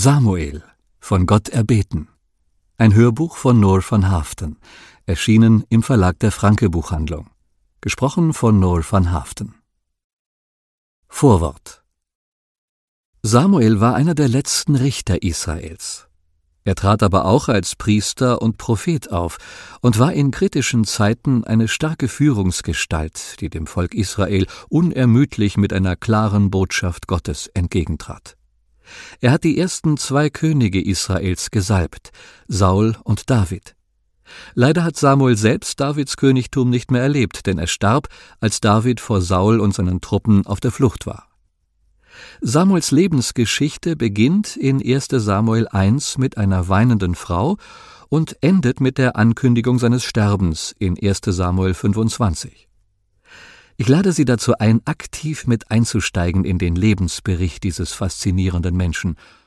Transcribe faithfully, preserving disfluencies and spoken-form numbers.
Samuel, von Gott erbeten. Ein Hörbuch von Noor van Haften, erschienen im Verlag der Franke Buchhandlung. Gesprochen von Noor van Haften. Vorwort. Samuel war einer der letzten Richter Israels. Er trat aber auch als Priester und Prophet auf und war in kritischen Zeiten eine starke Führungsgestalt, die dem Volk Israel unermüdlich mit einer klaren Botschaft Gottes entgegentrat. Er hat die ersten zwei Könige Israels gesalbt, Saul und David. Leider hat Samuel selbst Davids Königtum nicht mehr erlebt, denn er starb, als David vor Saul und seinen Truppen auf der Flucht war. Samuels Lebensgeschichte beginnt in erster Samuel eins mit einer weinenden Frau und endet mit der Ankündigung seines Sterbens in erster Samuel fünfundzwanzig. Ich lade Sie dazu ein, aktiv mit einzusteigen in den Lebensbericht dieses faszinierenden Menschen